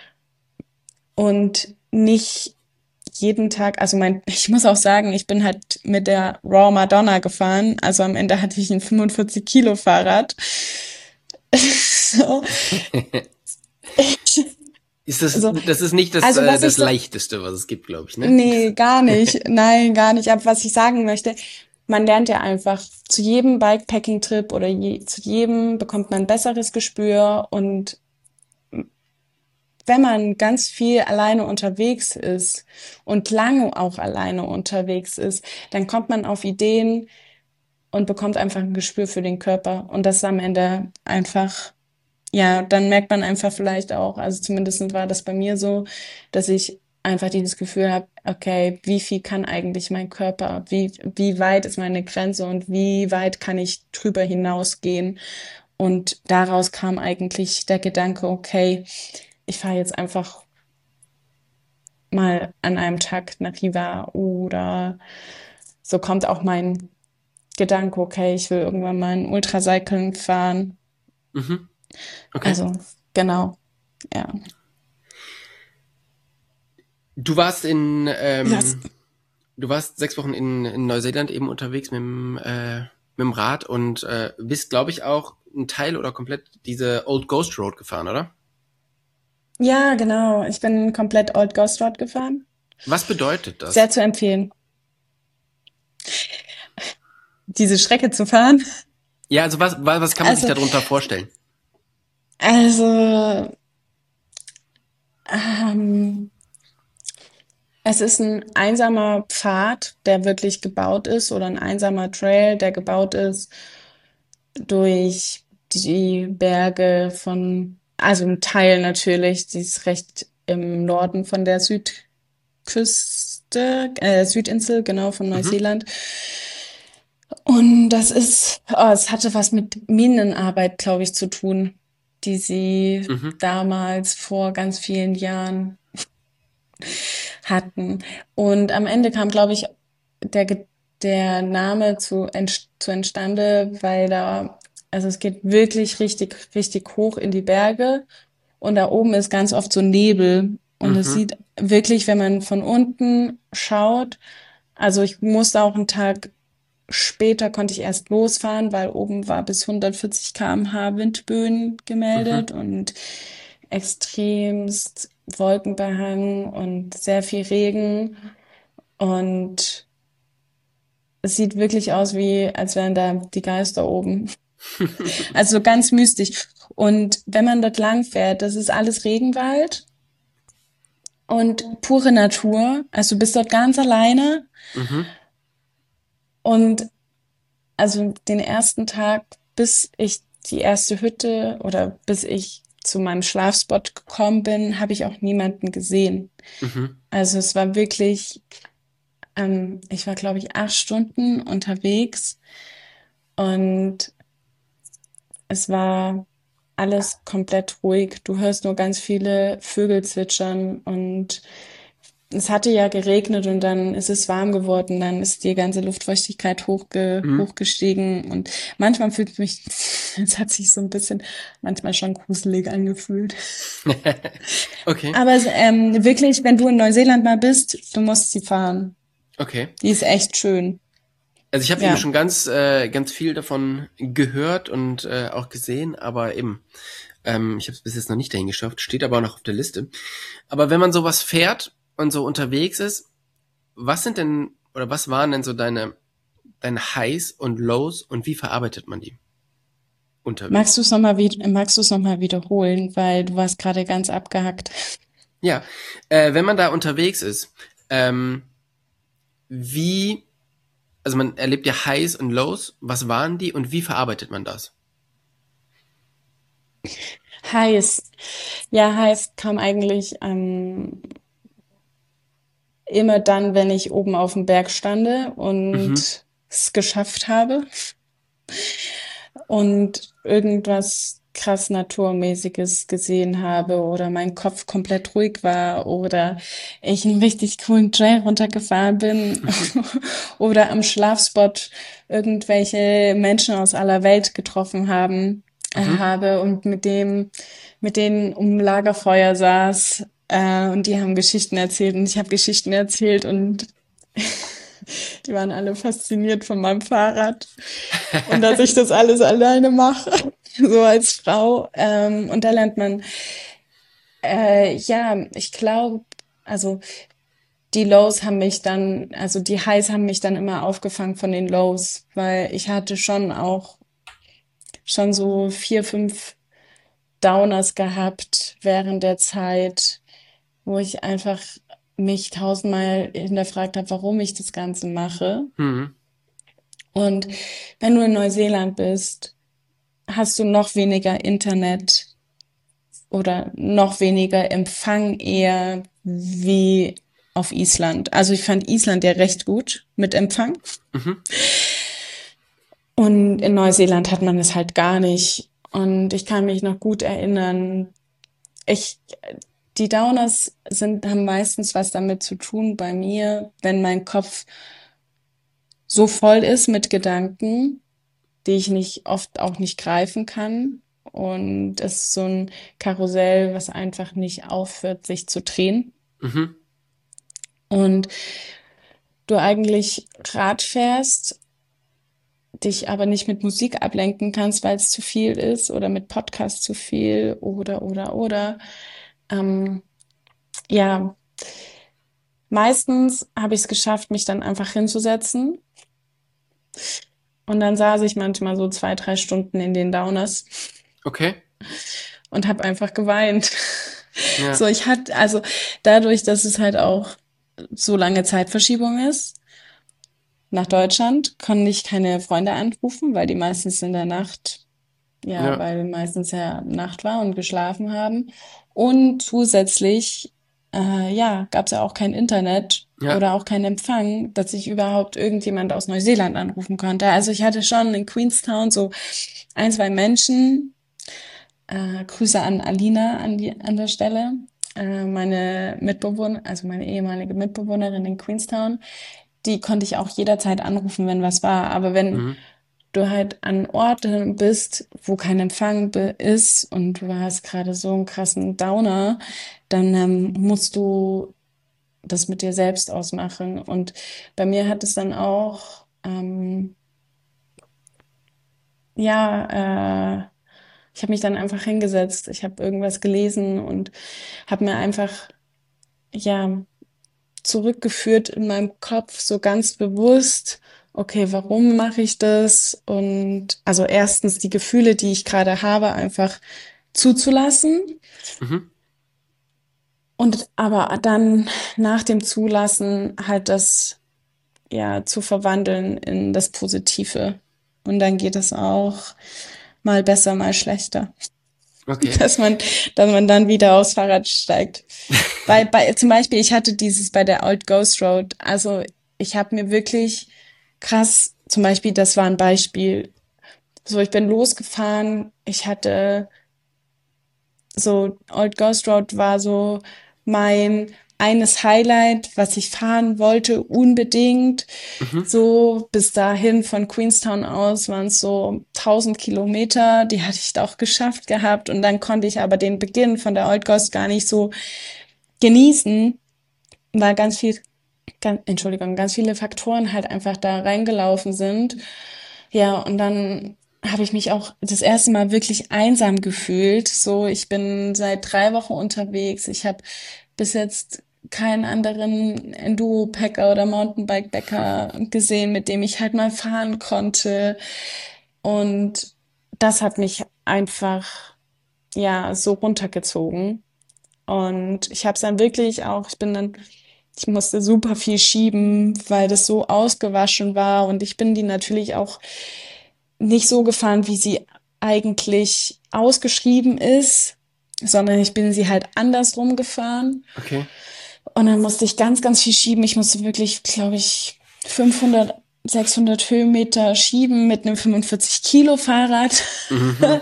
und nicht jeden Tag, also ich muss auch sagen, ich bin halt mit der Raw Madonna gefahren, also am Ende hatte ich ein 45 Kilo Fahrrad. So, so,
Das ist nicht
also was
das
ich so,
Leichteste, was es gibt, glaube ich, ne?
nee, gar nicht, nein, gar nicht, aber was ich sagen möchte, man lernt ja einfach zu jedem Bikepacking-Trip oder zu jedem bekommt man ein besseres Gespür und wenn man ganz viel alleine unterwegs ist und lange auch alleine unterwegs ist, dann kommt man auf Ideen und bekommt einfach ein Gespür für den Körper. Und das ist am Ende einfach, ja, dann merkt man einfach vielleicht auch, also zumindest war das bei mir so, dass ich einfach dieses Gefühl habe, okay, wie viel kann eigentlich mein Körper? Wie weit ist meine Grenze und wie weit kann ich drüber hinausgehen? Und daraus kam eigentlich der Gedanke, okay, ich fahre jetzt einfach mal an einem Tag nach Riva oder so kommt auch mein Gedanke, okay, ich will irgendwann mal ein Ultracycling fahren.
Mhm. Okay.
Also, genau, ja.
Du warst
Das,
du warst 6 Wochen in Neuseeland eben unterwegs mit dem Rad und bist, glaube ich, auch ein Teil oder komplett diese Old Ghost Road gefahren, oder?
ja, genau. Ich bin komplett Old Ghost Road gefahren.
Was bedeutet
Sehr
das?
zu empfehlen, diese Strecke zu fahren.
Ja, also was kann man sich
Also,
darunter vorstellen?
also, ähm, es ist ein einsamer Pfad, der wirklich gebaut ist, oder ein einsamer Trail, der gebaut ist durch die Berge also ein Teil natürlich, die ist recht im Norden von der Südinsel, genau, von
Mhm.
Neuseeland. Und es hatte was mit Minenarbeit, glaube ich, zu tun, die sie
Mhm.
damals vor ganz vielen Jahren hatten. Und am Ende kam, glaube ich, der, der Name zu entstande, weil also es geht wirklich richtig, richtig hoch in die Berge und da oben ist ganz oft so Nebel und es
Mhm.
sieht wirklich, wenn man von unten schaut, also ich musste auch einen Tag später konnte ich erst losfahren, weil oben war bis 140 km/h Windböen
Mhm.
gemeldet und extremst Wolkenbehang und sehr viel Regen. Und es sieht wirklich aus wie, als wären da die Geister oben. Also ganz mystisch. Und wenn man dort lang fährt, das ist alles Regenwald und pure Natur. Also du bist dort ganz alleine.
Mhm.
Und also den ersten Tag, bis ich die erste Hütte oder bis ich zu meinem Schlafspot gekommen bin, habe ich auch niemanden gesehen.
Mhm.
Also es war wirklich, ich war, glaube ich, 8 Stunden unterwegs und es war alles komplett ruhig. Du hörst nur ganz viele Vögel zwitschern und es hatte ja geregnet und dann ist es warm geworden, dann ist die ganze Luftfeuchtigkeit
Mhm.
hochgestiegen und manchmal fühlt es mich, es hat sich so ein bisschen manchmal schon gruselig angefühlt.
Okay,
Aber wirklich, wenn du in Neuseeland mal bist, du musst sie fahren.
okay.
Die ist echt schön.
Also ich habe eben
Ja.
schon ganz viel davon gehört und auch gesehen, aber eben, ich habe es bis jetzt noch nicht dahin geschafft, steht aber auch noch auf der Liste. Aber wenn man sowas fährt und so unterwegs ist, was sind denn oder was waren denn so deine Highs und Lows und wie verarbeitet man die unterwegs?
Magst du es noch mal wiederholen, weil du warst gerade ganz abgehackt.
Ja, wenn man da unterwegs ist, ähm, wie, also man erlebt ja Highs und Lows, was waren die und wie verarbeitet man das?
Heiß. Ja, heiß kam eigentlich immer dann, wenn ich oben auf dem Berg stande
Mhm,
und es geschafft habe und irgendwas krass Naturmäßiges gesehen habe oder mein Kopf komplett ruhig war oder ich einen richtig coolen Trail runtergefahren bin oder am Schlafspot irgendwelche Menschen aus aller Welt getroffen
mhm,
habe und mit denen um ein Lagerfeuer saß, und die haben Geschichten erzählt und ich habe Geschichten erzählt und die waren alle fasziniert von meinem Fahrrad und dass ich das alles alleine mache, so als Frau. Und da lernt man, ja, ich glaube, also die Lows haben mich dann, also die Highs haben mich dann immer aufgefangen von den Lows, weil ich hatte schon so 4, 5 Downers gehabt während der Zeit, wo ich einfach mich tausendmal hinterfragt habe, warum ich das Ganze mache.
mhm,
Und wenn du in Neuseeland bist, hast du noch weniger Internet oder noch weniger Empfang eher wie auf Island. Also ich fand Island ja recht gut mit Empfang.
mhm,
Und in Neuseeland hat man es halt gar nicht. Und ich kann mich noch gut erinnern, ich, die Downers haben meistens was damit zu tun bei mir, wenn mein Kopf so voll ist mit Gedanken, die ich nicht oft auch nicht greifen kann. Und es ist so ein Karussell, was einfach nicht aufhört, sich zu drehen.
mhm,
Und du eigentlich Rad fährst, dich aber nicht mit Musik ablenken kannst, weil es zu viel ist oder mit Podcast zu viel oder. Ähm, ja, meistens habe ich es geschafft, mich dann einfach hinzusetzen. Und dann saß ich manchmal so 2, 3 Stunden in den Downers
okay,
und habe einfach geweint. So,
ja,
also dadurch, dass es halt auch so lange Zeitverschiebung ist nach Deutschland, konnte ich keine Freunde anrufen, weil die meistens in der Nacht, ja,
ja,
weil meistens ja Nacht war und geschlafen haben. Und zusätzlich, ja, gab es ja auch kein Internet
ja,
oder auch keinen Empfang, dass ich überhaupt irgendjemand aus Neuseeland anrufen konnte. Also ich hatte schon in Queenstown so 1, 2 Menschen. Grüße an Alina an der Stelle. Meine Mitbewohner, also meine ehemalige Mitbewohnerin in Queenstown, die konnte ich auch jederzeit anrufen, wenn was war. Aber wenn
mhm,
du halt an Orten bist, wo kein Empfang ist und du hast gerade so einen krassen Downer, dann musst du das mit dir selbst ausmachen. Und bei mir hat es dann auch ähm, ja, ich habe mich dann einfach hingesetzt. Ich habe irgendwas gelesen und habe mir einfach, ja, zurückgeführt in meinem Kopf, so ganz bewusst, okay, warum mache ich das? Und also erstens die Gefühle, die ich gerade habe, einfach zuzulassen
Mhm.
und aber dann nach dem Zulassen halt das ja zu verwandeln in das Positive. Und dann geht es auch mal besser, mal schlechter.
Okay.
Dass man, dass man dann wieder aufs Fahrrad steigt. Zum Beispiel, ich hatte dieses bei der Old Ghost Road. Also ich habe mir wirklich krass, zum Beispiel, das war ein Beispiel. So, ich bin losgefahren. Ich hatte so, Old Ghost Road war so mein eines Highlight, was ich fahren wollte, unbedingt.
Mhm.
So, bis dahin von Queenstown aus waren es so 1000 Kilometer, die hatte ich auch geschafft gehabt. Und dann konnte ich aber den Beginn von der Old Ghost gar nicht so genießen, weil Entschuldigung, ganz viele Faktoren halt einfach da reingelaufen sind. Ja, und dann habe ich mich auch das erste Mal wirklich einsam gefühlt. So, ich bin seit 3 Wochen unterwegs. Ich habe bis jetzt keinen anderen Enduro-Packer oder Mountainbike-Packer gesehen, mit dem ich halt mal fahren konnte. Und das hat mich einfach, ja, so runtergezogen. Und ich habe es dann wirklich auch, ich musste super viel schieben, weil das so ausgewaschen war. Und ich bin die natürlich auch nicht so gefahren, wie sie eigentlich ausgeschrieben ist, sondern ich bin sie halt andersrum gefahren.
Okay.
Und dann musste ich ganz, ganz viel schieben. Ich musste wirklich, glaube ich, 500, 600 Höhenmeter schieben mit einem 45 Kilo Fahrrad.
Mhm.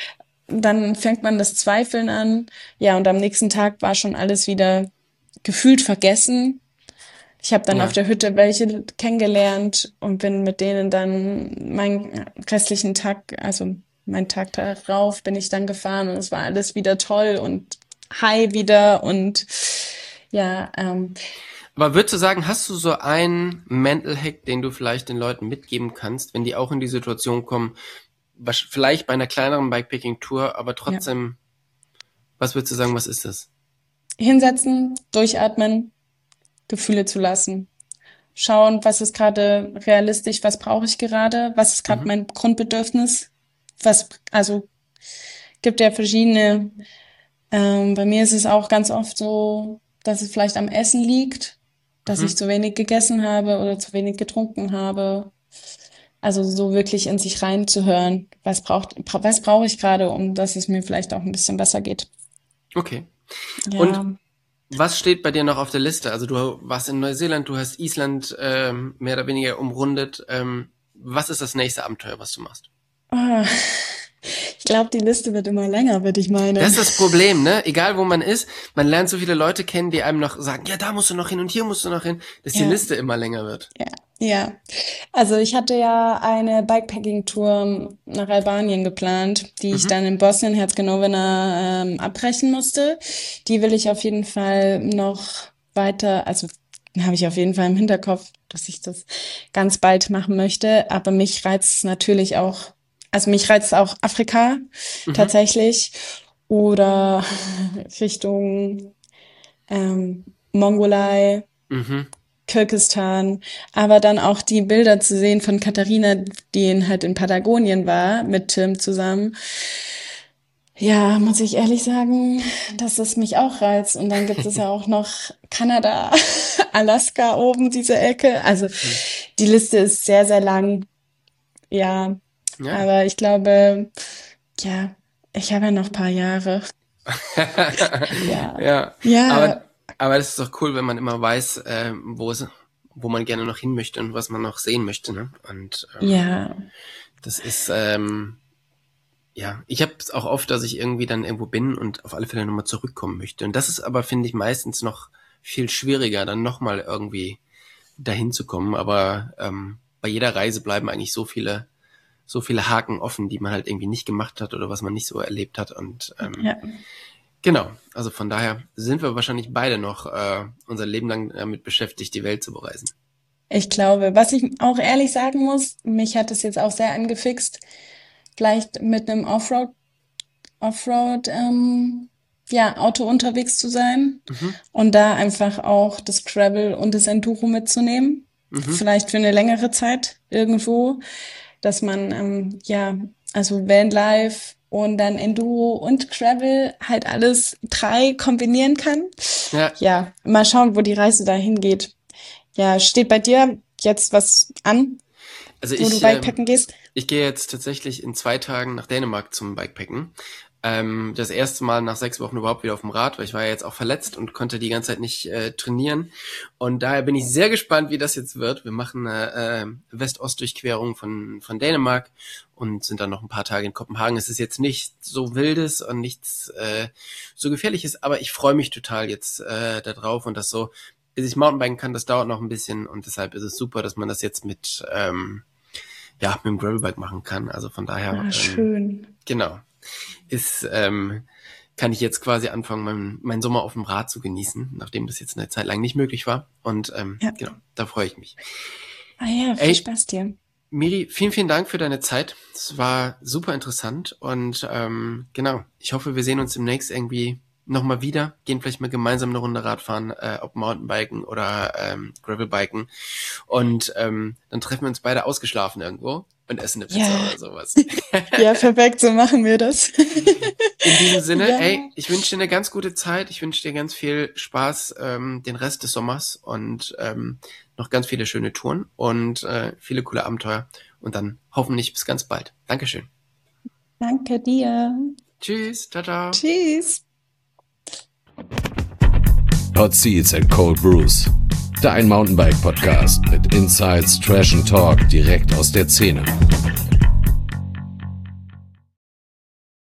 Dann fängt man das Zweifeln an. Ja, und am nächsten Tag war schon alles wieder gefühlt vergessen. Ich habe dann auf
Ja.
der Hütte welche kennengelernt und bin mit denen dann meinen restlichen Tag, also meinen Tag darauf bin ich dann gefahren und es war alles wieder toll und high wieder und ja,
Aber würdest du sagen, hast du so einen Mental Hack, den du vielleicht den Leuten mitgeben kannst, wenn die auch in die Situation kommen, vielleicht bei einer kleineren Bikepacking-Tour, aber
ja.
trotzdem, was würdest du sagen, was ist das?
Hinsetzen, durchatmen, Gefühle zulassen. Schauen, was ist gerade realistisch, was brauche ich gerade, was ist gerade
Mhm.
mein Grundbedürfnis, also gibt ja verschiedene. Bei mir ist es auch ganz oft so, dass es vielleicht am Essen liegt, dass ich
Mhm.
zu wenig gegessen habe oder zu wenig getrunken habe. Also so wirklich in sich reinzuhören, was brauche ich gerade, um dass es mir vielleicht auch ein bisschen besser geht.
Okay. Und
Ja,
was steht bei dir noch auf der Liste? Also du warst in Neuseeland, du hast Island mehr oder weniger umrundet. Was ist das nächste Abenteuer, was du machst?
ah, ich glaube, die Liste wird immer länger, würde ich
Das
meinen.
ist das Problem, ne? Egal wo man ist, man lernt so viele Leute kennen, die einem noch sagen, ja, da musst du noch hin und hier musst du noch hin, dass die
Ja,
Liste immer länger wird.
ja, ja. Also ich hatte ja eine Bikepacking-Tour nach Albanien geplant, die ich
Mhm.
dann in Bosnien-Herzegowina abbrechen musste. Die will ich auf jeden Fall noch weiter, also habe ich auf jeden Fall im Hinterkopf, dass ich das ganz bald machen möchte. Aber mich reizt natürlich auch, also mich reizt auch Afrika
Mhm.
tatsächlich oder Richtung Mongolei.
Mhm.
Kirgisistan, aber dann auch die Bilder zu sehen von Katharina, die halt in Patagonien war, mit Tim zusammen. Ja, muss ich ehrlich sagen, dass es mich auch reizt. Und dann gibt es ja auch noch Kanada, Alaska oben, diese Ecke. Also
Mhm.
die Liste ist sehr, sehr lang. Ja,
Ja.
aber ich glaube, ja, ich habe ja noch ein paar Jahre. Ja,
Ja.
ja,
Aber das ist doch cool, wenn man immer weiß, wo man gerne noch hin möchte und was man noch sehen möchte, ne? Und
ja,
das ist, ja, ich habe es auch oft, dass ich irgendwie dann irgendwo bin und auf alle Fälle nochmal zurückkommen möchte. Und das ist aber, finde ich, meistens noch viel schwieriger, dann nochmal irgendwie dahin zu kommen. Aber bei jeder Reise bleiben eigentlich so viele Haken offen, die man halt irgendwie nicht gemacht hat oder was man nicht so erlebt hat. Und
ja.
genau, also von daher sind wir wahrscheinlich beide noch unser Leben lang damit beschäftigt, die Welt zu bereisen.
Ich glaube, was ich auch ehrlich sagen muss, mich hat es jetzt auch sehr angefixt, vielleicht mit einem Offroad, ja, Auto unterwegs zu sein
Mhm.
und da einfach auch das Gravel und das Enduro mitzunehmen.
Mhm.
Vielleicht für eine längere Zeit irgendwo, dass man, ja, also Vanlife und dann Enduro und Gravel halt alles 3 kombinieren kann.
Ja,
Ja, mal schauen, wo die Reise dahin geht. Ja, steht bei dir jetzt was an,
also
wo du
ich,
Bikepacken gehst?
ich gehe jetzt tatsächlich in 2 Tagen nach Dänemark zum Bikepacken. Das erste Mal nach 6 Wochen überhaupt wieder auf dem Rad, weil ich war ja jetzt auch verletzt und konnte die ganze Zeit nicht trainieren. Und daher bin ich sehr gespannt, wie das jetzt wird. Wir machen eine West-Ost-Durchquerung von Dänemark und sind dann noch ein paar Tage in Kopenhagen. Es ist jetzt nicht so wildes und nichts so gefährliches, aber ich freue mich total jetzt da drauf und das so, bis ich Mountainbiken kann, das dauert noch ein bisschen und deshalb ist es super, dass man das jetzt mit dem Gravelbike machen kann. Also von daher,
Ah, schön.
genau, ist, kann ich jetzt quasi anfangen, meinen Sommer auf dem Rad zu genießen, nachdem das jetzt eine Zeit lang nicht möglich war. Und
Ja.
genau, da freue ich mich.
Ah ja, viel
Ey,
Spaß dir.
Miri, vielen, vielen Dank für deine Zeit. Es war super interessant und genau, ich hoffe, wir sehen uns demnächst irgendwie nochmal wieder, gehen vielleicht mal gemeinsam eine Runde Radfahren, ob Mountainbiken oder Gravelbiken und dann treffen wir uns beide ausgeschlafen irgendwo und essen eine Pizza
Ja,
oder sowas.
ja, perfekt, so machen wir das.
In diesem Sinne,
Ja,
ey, ich wünsche dir eine ganz gute Zeit. Ich wünsche dir ganz viel Spaß den Rest des Sommers und noch ganz viele schöne Touren und viele coole Abenteuer. Und dann hoffentlich bis ganz bald. Dankeschön.
danke dir.
Tschüss, ciao, ciao.
Tschüss.
Hot Seats and Cold Brews. Dein Mountainbike-Podcast mit Insights, Trash and Talk direkt aus der Szene.